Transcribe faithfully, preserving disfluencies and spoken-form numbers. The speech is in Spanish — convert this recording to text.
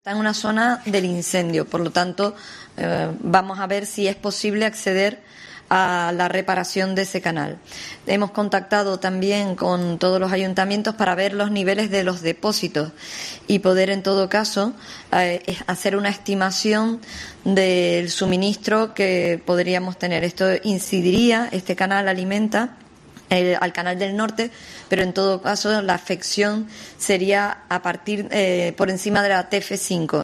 Está en una zona del incendio, por lo tanto, eh, vamos a ver si es posible acceder a la reparación de ese canal. Hemos contactado también con todos los ayuntamientos para ver los niveles de los depósitos y poder, en todo caso, eh, hacer una estimación del suministro que podríamos tener. Esto incidiría, este canal alimenta Eh, al canal del norte, pero en todo caso la afección sería a partir eh, por encima de la T F cinco.